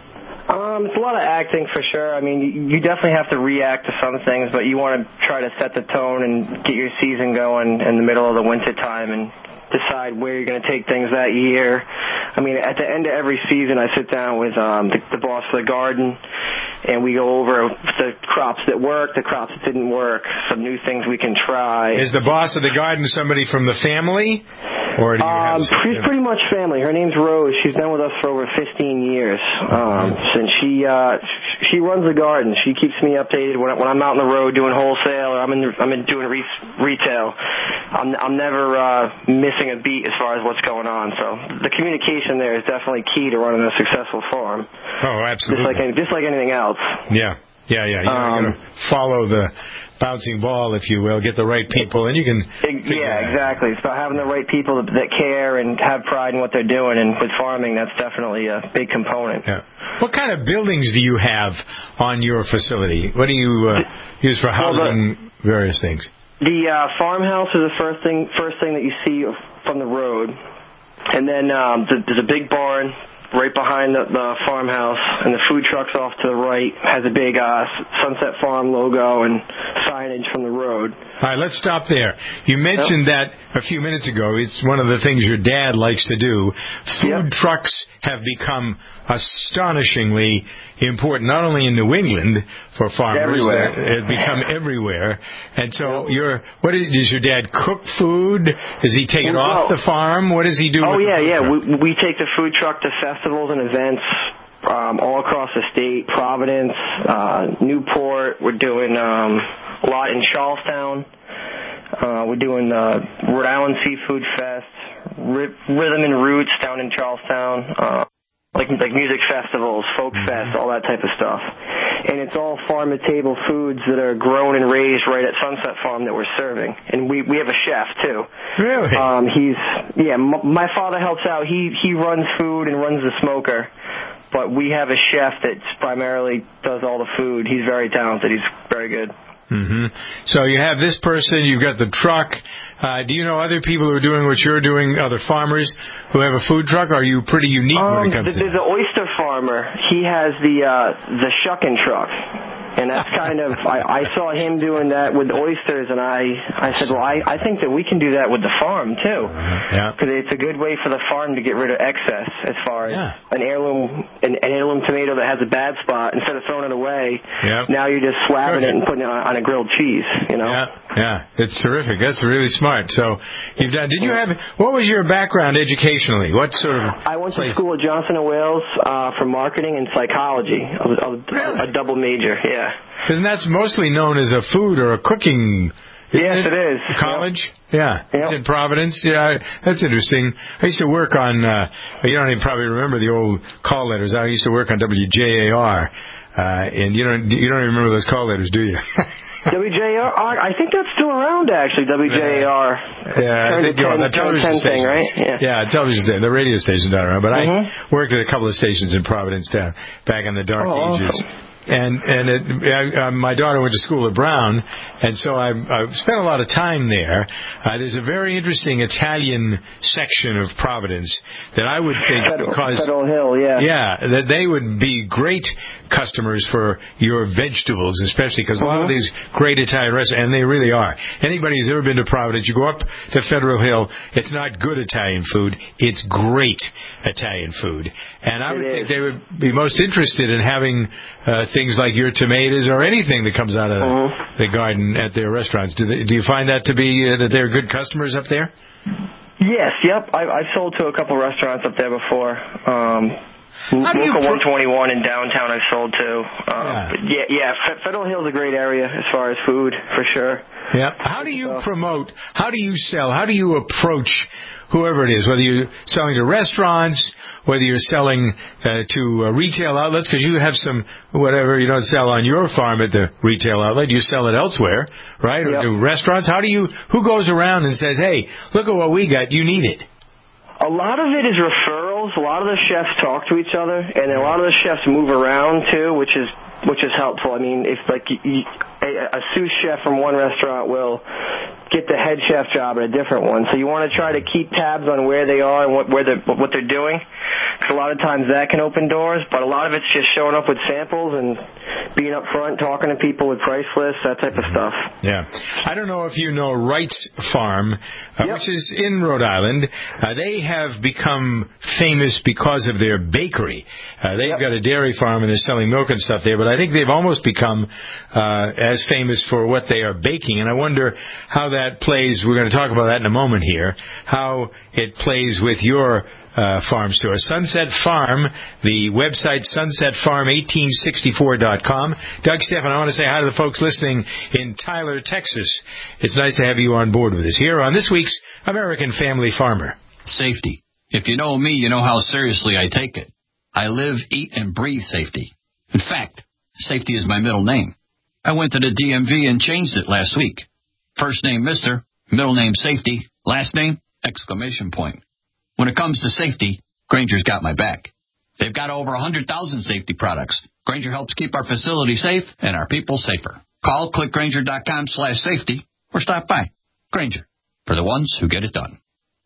Um, it's a lot of acting for sure. I mean, you definitely have to react to some things, but you want to try to set the tone and get your season going in the middle of the winter time and decide where you're going to take things that year. I mean, at the end of every season, I sit down with um, the, the boss of the garden, and we go over the crops that worked, the crops that didn't work, some new things we can try. Is the boss of the garden somebody from the family? Or do you um, have she's pretty much family. Her name's Rose. She's been with us for over fifteen years. Um, and she uh, she runs the garden. She keeps me updated when, when I'm out on the road doing wholesale or I'm in I'm in doing re- retail. I'm I'm never uh, missing a beat as far as what's going on. So the communication there is definitely key to running a successful farm. Oh, absolutely. Just like just like anything else. Yeah, yeah, yeah. You're um, going to follow the bouncing ball, if you will, get the right people, and you can... Yeah, exactly. It's about having the right people that, that care and have pride in what they're doing, and with farming, that's definitely a big component. Yeah. What kind of buildings do you have on your facility? What do you uh, use for housing well, the, various things? The uh, farmhouse is the first thing, first thing that you see from the road, and then um, the, there's a big barn right behind the, the farmhouse, and the food truck's off to the right, has a big uh, Sunset Farm logo and signage from the road. All right, let's stop there. You mentioned yep. that a few minutes ago. It's one of the things your dad likes to do. Food yep. trucks have become astonishingly important, not only in New England for farmers. Everywhere. Uh, it's become everywhere. And so, you're, what is, does your dad cook food? Does he take it well, off the farm? What does he do? Oh, with yeah, the yeah. truck? We, we take the food truck to festivals and events um, all across the state. Providence, uh, Newport. We're doing um, a lot in Charlestown. Uh, we're doing uh, Rhode Island Seafood Fest, Rhythm and Roots down in Charlestown. Uh, Like like music festivals, folk fest, all that type of stuff. And it's all farm-to-table foods that are grown and raised right at Sunset Farm that we're serving. And we we have a chef, too. Really? Um, he's, yeah, m- my father helps out. He, he runs food and runs the smoker. But we have a chef that primarily does all the food. He's very talented. He's very good. Mm-hmm. So you have this person, you've got the truck. Uh, do you know other people who are doing what you're doing, other farmers who have a food truck? Are you pretty unique um, when it comes th- to There's an oyster farmer. He has the uh, the shucking truck. And that's kind of, I, I saw him doing that with oysters, and I, I said, well, I, I think that we can do that with the farm, too. Yeah. Because it's a good way for the farm to get rid of excess as far as yeah. an heirloom an, an heirloom tomato that has a bad spot. Instead of throwing it away, yep. now you're just slapping Perfect. it and putting it on, on a grilled cheese, you know? Yeah, yeah. It's terrific. That's really smart. So you've done, did you have, what was your background educationally? What sort of I went place? to school at Johnson and Wales uh, for marketing and psychology. I was, I was really? a double major, yeah. Because that's mostly known as a food or a cooking Isn't yes, it, it is. College? Yeah. Yep. It's in Providence. Yeah, that's interesting. I used to work on, uh, you don't even probably remember the old call letters. I used to work on W J A R, uh, and you don't, you don't even remember those call letters, do you? W J A R, I think that's still around, actually, W J A R. Yeah, I think you're on the television station, right? Yeah, yeah television station. The radio station's not around, but mm-hmm. I worked at a couple of stations in Providence down back in the dark oh, ages. Awesome. And and it, I, uh, my daughter went to school at Brown, and so I, I spent a lot of time there. Uh, there's a very interesting Italian section of Providence that I would think Federal, because Federal Hill, yeah, yeah, that they would be great customers for your vegetables, especially because a lot of these great Italian restaurants, and they really are. Anybody who's ever been to Providence, you go up to Federal Hill, it's not good Italian food, it's great Italian food. And I would think they would be most interested in having uh, things like your tomatoes or anything that comes out of mm-hmm. the garden at their restaurants. Do, they, do you find that to be uh, that they're good customers up there? Yes, yep. I, I've sold to a couple restaurants up there before. Um, Local pro- one twenty-one in downtown I've sold to. Um, yeah, but yeah, yeah. Federal Hill's a great area as far as food, for sure. Yeah. How do you promote, how do you sell, how do you approach whoever it is, whether you're selling to restaurants, whether you're selling uh, to uh, retail outlets, because you have some, whatever you don't sell on your farm at the retail outlet, you sell it elsewhere, right? Or yep. to restaurants. How do you, who goes around and says, hey, look at what we got, you need it? A lot of it is referrals. A lot of the chefs talk to each other, and a lot of the chefs move around too, which is which is helpful. I mean, if like you, a, a sous chef from one restaurant will get the head chef job at a different one, so you want to try to keep tabs on where they are and what where they're, what they're doing, because a lot of times that can open doors. But a lot of it's just showing up with samples and being up front, talking to people with price lists, that type of stuff. Yeah, I don't know if you know Wright's Farm, uh, yep. which is in Rhode Island. Uh, they have become famous because of their bakery. Uh, they've yep. got a dairy farm and they're selling milk and stuff there, but I think they've almost become uh, as famous for what they are baking. And I wonder how that plays. We're going to talk about that in a moment here. How it plays with your uh, farm store, Sunset Farm. The website sunset farm eighteen sixty-four dot com. Doug Stephan, I want to say hi to the folks listening in Tyler, Texas. It's nice to have you on board with us here on this week's American Family Farmer. Safety. If you know me, you know how seriously I take it. I live, eat, and breathe safety. In fact, safety is my middle name. I went to the D M V and changed it last week. First name Mister, middle name Safety, last name exclamation point. When it comes to safety, Grainger's got my back. They've got over one hundred thousand safety products. Grainger helps keep our facility safe and our people safer. Call click grainger dot com slash safety or stop by. Grainger, for the ones who get it done.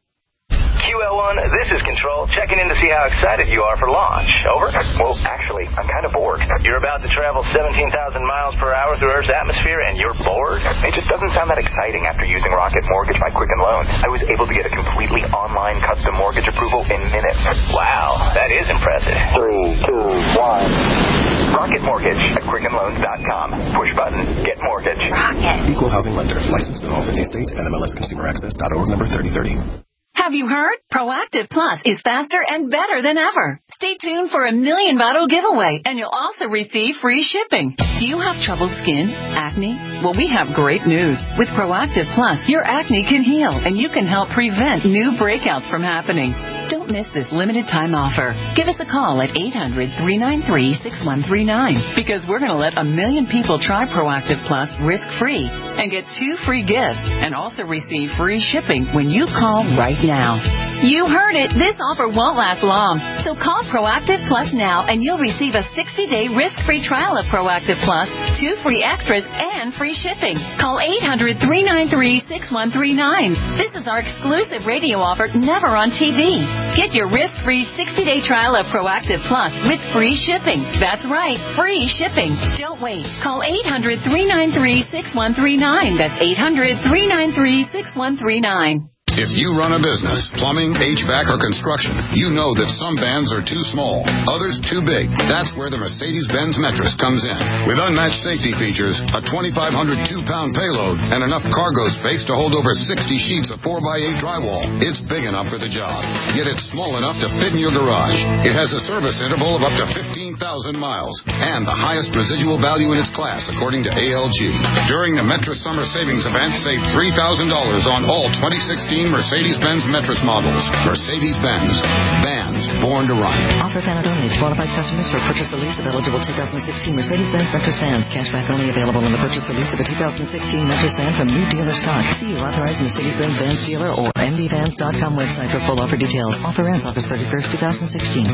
Q L one, this is Control, checking in to see how excited you are for launch. Over? Well, actually, I'm kind of bored. You're about to travel seventeen thousand miles per hour through Earth's atmosphere, and you're bored? It just doesn't sound that exciting after using Rocket Mortgage by Quicken Loans. I was able to get a completely online custom mortgage approval in minutes. Wow, that is impressive. Three, two, one. Rocket Mortgage at quicken loans dot com. Push button, get mortgage. Rocket. Equal housing lender. Licensed in all fifty states. N M L S Consumer Access dot org number thirty thirty. Have you heard? Proactive Plus is faster and better than ever. Stay tuned for a million bottle giveaway, and you'll also receive free shipping. Do you have troubled skin? Acne? Well, we have great news. With Proactive Plus, your acne can heal, and you can help prevent new breakouts from happening. Don't miss this limited time offer. Give us a call at eight hundred, three nine three, six one three nine, because we're going to let a million people try Proactive Plus risk-free and get two free gifts and also receive free shipping when you call right now. You heard it. This offer won't last long. So call Proactive Plus now and you'll receive a sixty-day risk-free trial of Proactive Plus, two free extras, and free shipping. Call eight hundred, three nine three, six one three nine. This is our exclusive radio offer, never on T V. Get your risk-free sixty-day trial of Proactive Plus with free shipping. That's right, free shipping. Don't wait. Call eight hundred, three nine three, six one three nine. That's eight hundred, three nine three, six one three nine. If you run a business, plumbing, H V A C, or construction, you know that some vans are too small, others too big. That's where the Mercedes-Benz Metris comes in. With unmatched safety features, a twenty-five hundred two-pound payload, and enough cargo space to hold over sixty sheets of four by eight drywall, it's big enough for the job. Yet it's small enough to fit in your garage. It has a service interval of up to fifteen thousand miles and the highest residual value in its class, according to A L G. During the Metris Summer Savings Event, save three thousand dollars on all twenty sixteen Mercedes-Benz Metris models. Mercedes-Benz. Vans born to run. Offer valid only. Qualified customers for purchase or lease of eligible two thousand sixteen Mercedes-Benz Metris vans. Cashback only available on the purchase or lease of a two thousand sixteen Metris van from new dealer stock. See your authorized Mercedes-Benz Vans dealer or M D vans dot com website for full offer details. Offer ends August thirty-first, twenty sixteen.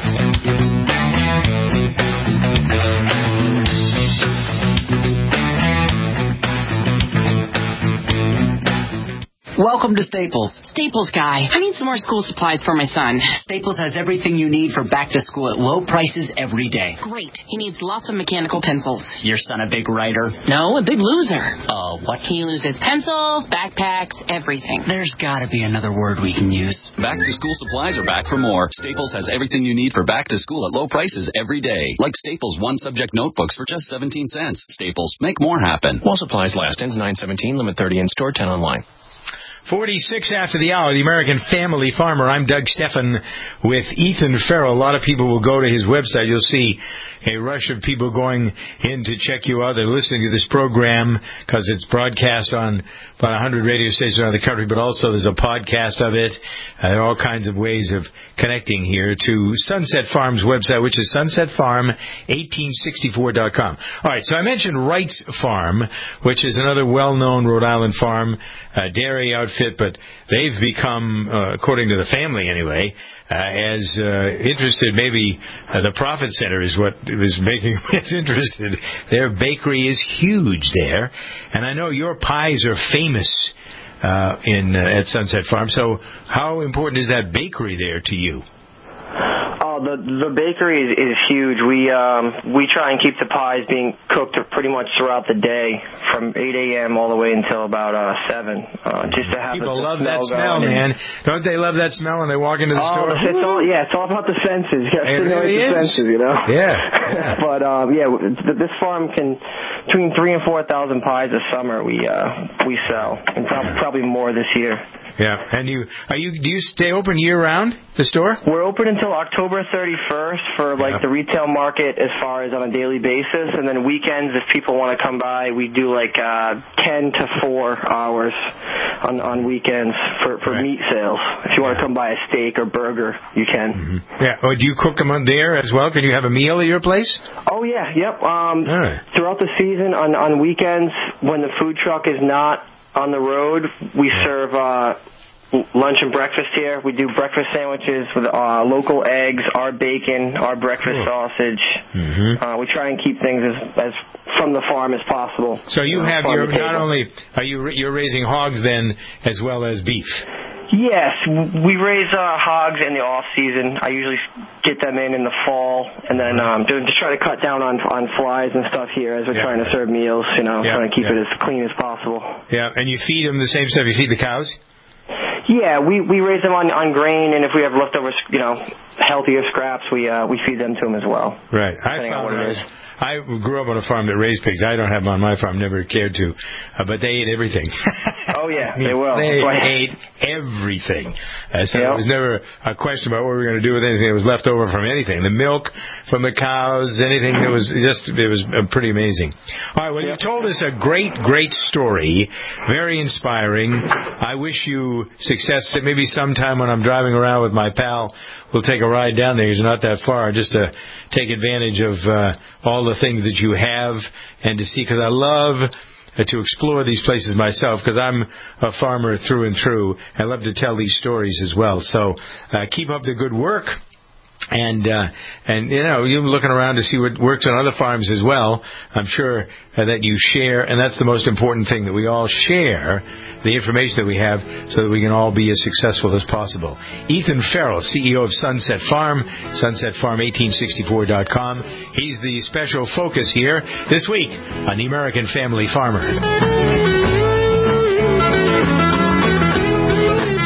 Welcome to Staples. Staples guy, I need some more school supplies for my son. Staples has everything you need for back to school at low prices every day. Great. He needs lots of mechanical pencils. Your son a big writer? No, a big loser. Oh, uh, what? He loses pencils, backpacks, everything. There's gotta be another word we can use. Back to school supplies are back for more. Staples has everything you need for back to school at low prices every day. Like Staples one subject notebooks for just seventeen cents. Staples, make more happen. While supplies last. Ends nine seventeen, limit thirty in store, ten online. forty-six after the hour, the American Family Farmer. I'm Doug Stephan with Ethan Farrell. A lot of people will go to his website. You'll see a rush of people going in to check you out. They're listening to this program because it's broadcast on about one hundred radio stations around the country, but also there's a podcast of it. Uh, there are all kinds of ways of connecting here to Sunset Farm's website, which is sunset farm eighteen sixty-four dot com. All right, so I mentioned Wright's Farm, which is another well-known Rhode Island farm, uh, dairy outfit, but they've become, uh, according to the family anyway, uh, as uh, interested, maybe uh, the profit center is what was making them as interested. Their bakery is huge there, and I know your pies are famous uh, in uh, at Sunset Farm. So how important is that bakery there to you? Oh, the the bakery is, is huge. We um we try and keep the pies being cooked pretty much throughout the day, from eight a.m. all the way until about uh seven. Uh, just to have people the, the love smell that smell, going. man. Don't they love that smell when they walk into the oh, store? It's all, yeah, it's all about the senses. You it really the is. senses, you know. Yeah. yeah. But um, yeah, this farm can between three and four thousand pies a summer we uh we sell, and prob- probably more this year. Yeah, and you are you do you stay open year round, the store? We're open until October thirty-first for like yeah. the retail market as far as on a daily basis, and then weekends if people want to come by, we do like uh ten to four hours on on weekends for for right. meat sales. If you want to come buy a steak or burger, you can. Mm-hmm. Yeah. Oh, do you cook them on there as well? Can you have a meal at your place? Oh yeah, yep. Um, right. Throughout the season, on on weekends when the food truck is not on the road, we serve uh, lunch and breakfast here. We do breakfast sandwiches with uh, local eggs, our bacon, our breakfast cool. sausage. Mm-hmm. Uh, we try and keep things as, as from the farm as possible. So you, you know, have your not table. only are you you're raising hogs then as well as beef. Yes, we raise uh, hogs in the off season. I usually get them in in the fall, and then um, just try to cut down on on flies and stuff here as we're yeah. trying to serve meals. You know, yeah. trying to keep yeah. it as clean as possible. Yeah, and you feed them the same stuff you feed the cows. Yeah, we we raise them on on grain, and if we have leftover, you know, healthier scraps, we uh, we feed them to them as well. Right. I found what it is. I grew up on a farm that raised pigs. I don't have them on my farm, never cared to, uh, but they ate everything. Oh yeah, they will. They right. ate everything. Uh, so yep. there was never a question about what we were going to do with anything that was left over from anything. The milk from the cows, anything that was just, it was pretty amazing. All right, well, yep. you told us a great, great story, very inspiring. I wish you success. Maybe sometime when I'm driving around with my pal, we'll take a ride down there. It's not that far, just to take advantage of uh, all the things that you have and to see, because I love to explore these places myself, because I'm a farmer through and through. I love to tell these stories as well. So uh, keep up the good work. And, uh, and, you know, you're looking around to see what works on other farms as well. I'm sure uh, that you share, and that's the most important thing, that we all share the information that we have so that we can all be as successful as possible. Ethan Farrell, C E O of Sunset Farm, sunset farm eighteen sixty-four dot com. He's the special focus here this week on the American Family Farmer.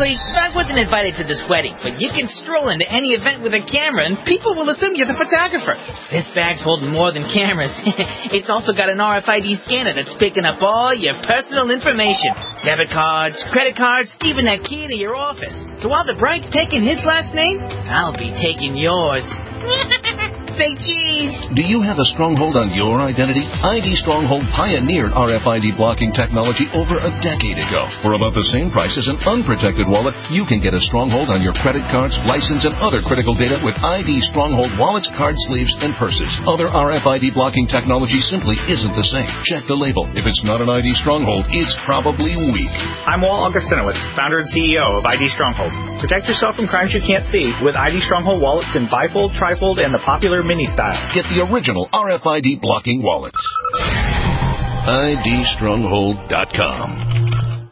Technically, I wasn't invited to this wedding, but you can stroll into any event with a camera and people will assume you're the photographer. This bag's holding more than cameras. It's also got an R F I D scanner that's picking up all your personal information. Debit cards, credit cards, even that key to your office. So while the bride's taking his last name, I'll be taking yours. Say cheese! Do you have a stronghold on your identity? I D Stronghold pioneered R F I D blocking technology over a decade ago. For about the same price as an unprotected wallet, you can get a stronghold on your credit cards, license, and other critical data with I D Stronghold wallets, card sleeves, and purses. Other R F I D blocking technology simply isn't the same. Check the label. If it's not an I D Stronghold, it's probably weak. I'm Walt Augustinowicz, founder and C E O of I D Stronghold. Protect yourself from crimes you can't see with I D Stronghold wallets in bifold, trifold, and the popular mini style. Get the original R F I D blocking wallets. I D stronghold dot com.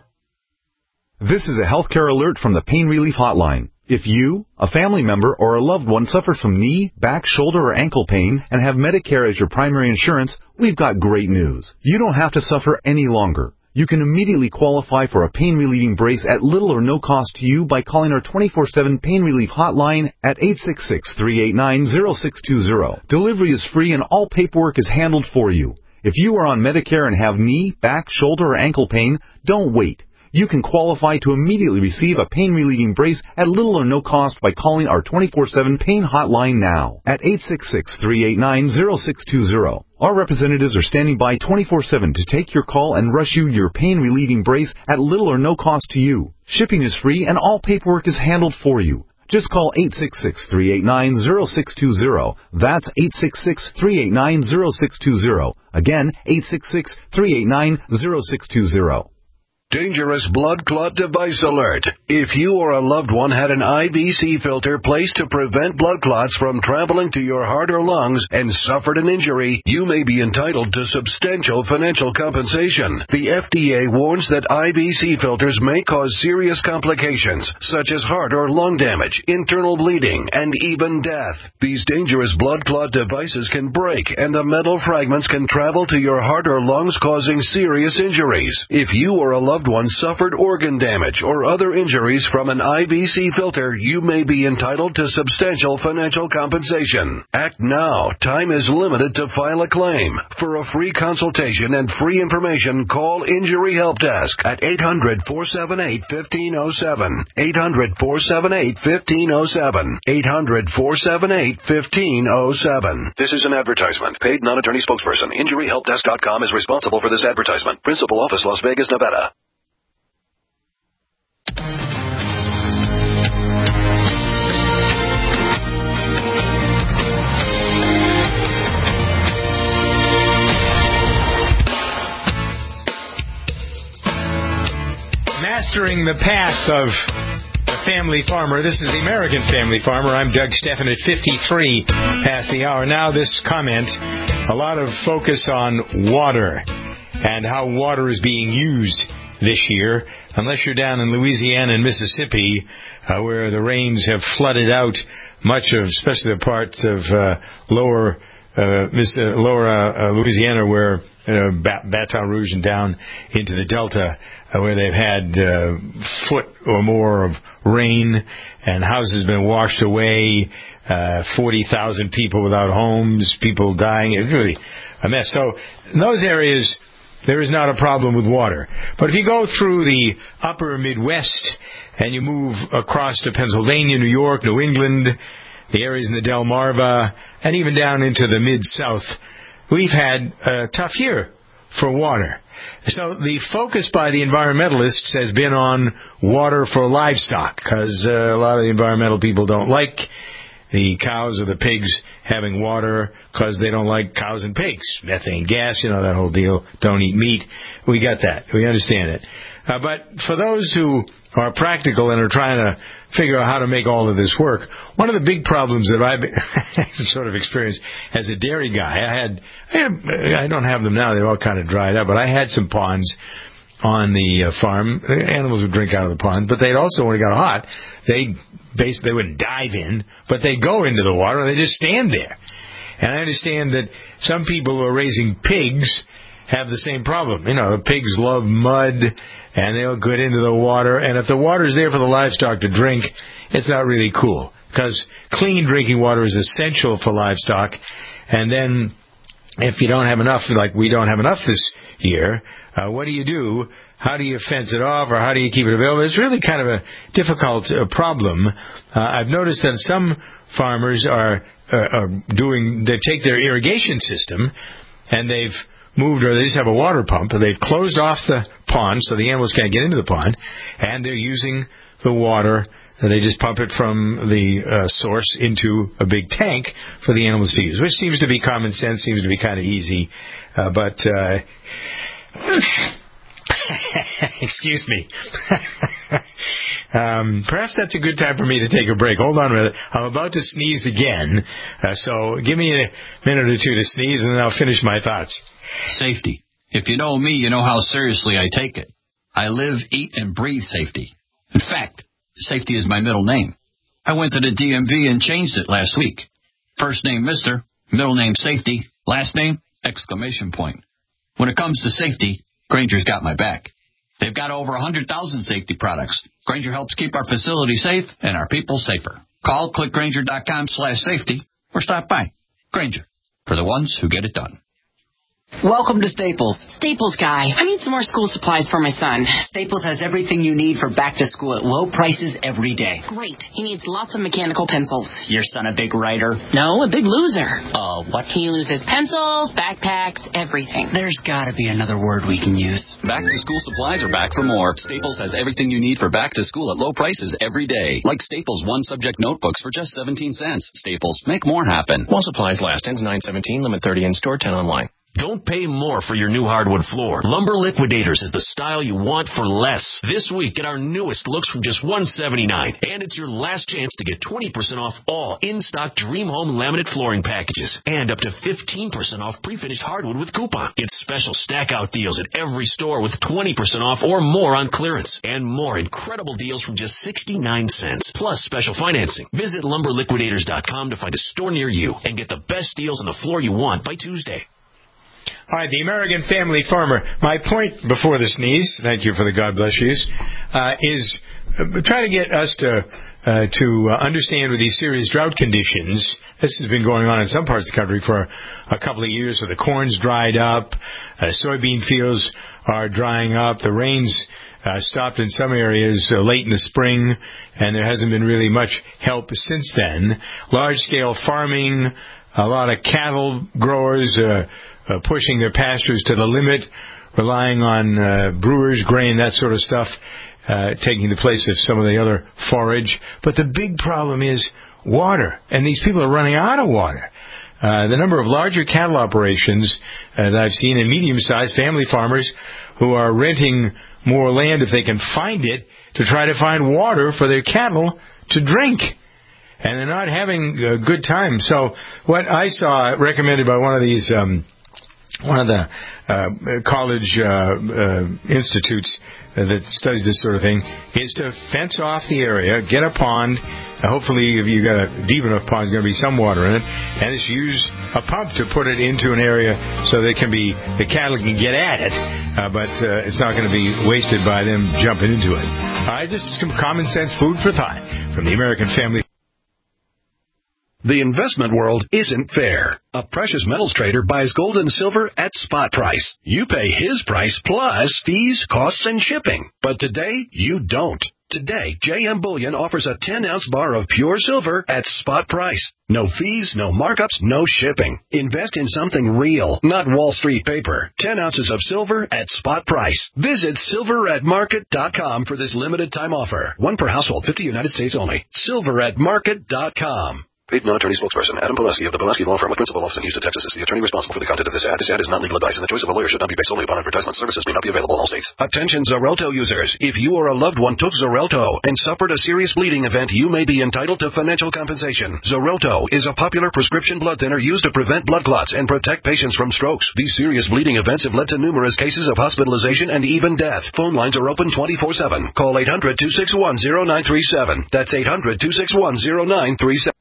This is a healthcare alert from the Pain Relief Hotline. If you, a family member, or a loved one suffers from knee, back, shoulder, or ankle pain and have Medicare as your primary insurance, we've got great news. You don't have to suffer any longer. You can immediately qualify for a pain-relieving brace at little or no cost to you by calling our twenty-four seven Pain Relief Hotline at eight six six, three eight nine, zero six two zero. Delivery is free and all paperwork is handled for you. If you are on Medicare and have knee, back, shoulder, or ankle pain, don't wait. You can qualify to immediately receive a pain-relieving brace at little or no cost by calling our twenty-four seven Pain Hotline now at eight six six, three eight nine, zero six two zero. Our representatives are standing by twenty-four seven to take your call and rush you your pain-relieving brace at little or no cost to you. Shipping is free and all paperwork is handled for you. Just call eight six six, three eight nine, zero six two zero. That's eight six six, three eight nine, zero six two zero. Again, eight six six, three eight nine, zero six two zero. Dangerous blood clot device alert. If you or a loved one had an I V C filter placed to prevent blood clots from traveling to your heart or lungs and suffered an injury, you may be entitled to substantial financial compensation. The F D A warns that I V C filters may cause serious complications, such as heart or lung damage, internal bleeding, and even death. These dangerous blood clot devices can break, and the metal fragments can travel to your heart or lungs, causing serious injuries. If you or a loved one suffered organ damage or other injuries from an I V C filter, you may be entitled to substantial financial compensation. Act now. Time is limited to file a claim. For a free consultation and free information, call Injury Help Desk at eight hundred, four seven eight, one five zero seven. eight hundred, four seven eight, one five zero seven. eight hundred, four seven eight, one five zero seven. This is an advertisement. Paid non-attorney spokesperson. Injury Help Desk dot com is responsible for this advertisement. Principal office, Las Vegas, Nevada. Mastering the path of the family farmer. This is the American Family Farmer. I'm Doug Steffen at fifty-three past the hour. Now this comment, a lot of focus on water and how water is being used this year. Unless you're down in Louisiana and Mississippi, uh, where the rains have flooded out much of, especially the parts of uh, lower uh, Miss, uh, lower uh, uh, Louisiana, where uh, Baton Rouge and down into the Delta, uh, where they've had uh, foot or more of rain and houses have been washed away, uh, forty thousand people without homes, people dying. It's really a mess. So in those areas, there is not a problem with water. But if you go through the upper Midwest and you move across to Pennsylvania, New York, New England, the areas in the Delmarva, and even down into the Mid-South, we've had a tough year for water. So the focus by the environmentalists has been on water for livestock, because uh, a lot of the environmental people don't like the cows or the pigs having water because they don't like cows and pigs. Methane gas, you know, that whole deal. Don't eat meat. We got that. We understand it. Uh, but for those who are practical and are trying to figure out how to make all of this work, one of the big problems that I've sort of experienced as a dairy guy, I had, I had, I don't have them now, they're all kind of dried up, but I had some ponds on the uh, farm. The animals would drink out of the pond, but they'd also, when it got hot, they basically, they wouldn't dive in, but they go into the water and they just stand there. And I understand that some people who are raising pigs have the same problem. You know, the pigs love mud. and they'll get into the water. And if the water's there for the livestock to drink, it's not really cool, because clean drinking water is essential for livestock. And then if you don't have enough, like we don't have enough this year, uh, what do you do? How do you fence it off, or how do you keep it available? It's really kind of a difficult uh, problem. Uh, I've noticed that some farmers are, uh, are doing, they take their irrigation system and they've moved, or they just have a water pump, and they've closed off the pond so the animals can't get into the pond, and they're using the water, and they just pump it from the uh, source into a big tank for the animals to use, which seems to be common sense, seems to be kind of easy, uh, but uh, excuse me. um, perhaps that's a good time for me to take a break. Hold on a minute. I'm about to sneeze again, uh, so give me a minute or two to sneeze, and then I'll finish my thoughts. Safety. If you know me, you know how seriously I take it. I live, eat, and breathe safety. In fact, safety is my middle name. I went to the D M V and changed it last week. First name Mister, middle name Safety, last name exclamation point. When it comes to safety, Grainger's got my back. They've got over one hundred thousand safety products. Grainger helps keep our facility safe and our people safer. Call click grainger dot com slash safety or stop by. Grainger, for the ones who get it done. Welcome to Staples. Staples guy, I need some more school supplies for my son. Staples has everything you need for back to school at low prices every day. Great. He needs lots of mechanical pencils. Your son a big writer? No, a big loser. Uh, what? He loses pencils, backpacks, everything. There's gotta be another word we can use. Back to school supplies are back for more. Staples has everything you need for back to school at low prices every day. Like Staples one subject notebooks for just seventeen cents. Staples, make more happen. While supplies last. Ends nine seventeen, limit thirty in store, ten online. Don't pay more for your new hardwood floor. Lumber Liquidators is the style you want for less. This week, get our newest looks from just one hundred seventy-nine dollars. And it's your last chance to get twenty percent off all in-stock Dream Home laminate flooring packages. And up to fifteen percent off pre-finished hardwood with coupon. Get special stack-out deals at every store with twenty percent off or more on clearance. And more incredible deals from just sixty-nine cents. Plus special financing. Visit lumber liquidators dot com to find a store near you and get the best deals on the floor you want by Tuesday. All right, the American Family Farmer. My point before the sneeze, thank you for the God bless yous, uh, is uh, try to get us to uh, to uh, understand with these serious drought conditions. This has been going on in some parts of the country for a couple of years. So the corn's dried up, uh, soybean fields are drying up, the rains uh, stopped in some areas uh, late in the spring, and there hasn't been really much help since then. Large-scale farming, a lot of cattle growers uh, Uh, pushing their pastures to the limit, relying on uh, brewers, grain, that sort of stuff, uh, taking the place of some of the other forage. But the big problem is water, and these people are running out of water. Uh, the number of larger cattle operations uh, that I've seen, and medium-sized family farmers who are renting more land if they can find it to try to find water for their cattle to drink. And they're not having a good time. So what I saw recommended by one of these um, one of the uh, college uh, uh, institutes uh, that studies this sort of thing is to fence off the area, get a pond. Uh, hopefully, if you got a deep enough pond, there's going to be some water in it, and just use a pump to put it into an area so they can be the cattle can get at it, uh, but uh, it's not going to be wasted by them jumping into it. All right, just some common sense food for thought from the American Family. The investment world isn't fair. A precious metals trader buys gold and silver at spot price. You pay his price plus fees, costs, and shipping. But today, you don't. Today, J M Bullion offers a ten-ounce bar of pure silver at spot price. No fees, no markups, no shipping. Invest in something real, not Wall Street paper. ten ounces of silver at spot price. Visit silver at market dot com for this limited time offer. One per household, fifty United States only. silver at market dot com. Paid non-attorney spokesperson Adam Pileski of the Pileski Law Firm with principal office in Houston, Texas is the attorney responsible for the content of this ad. This ad is not legal advice, and the choice of a lawyer should not be based solely upon advertisement. Services may not be available in all states. Attention Xarelto users. If you or a loved one took Xarelto and suffered a serious bleeding event, you may be entitled to financial compensation. Xarelto is a popular prescription blood thinner used to prevent blood clots and protect patients from strokes. These serious bleeding events have led to numerous cases of hospitalization and even death. Phone lines are open twenty-four seven. Call eight hundred, two six one, zero nine three seven. That's eight hundred, two six one, zero nine three seven.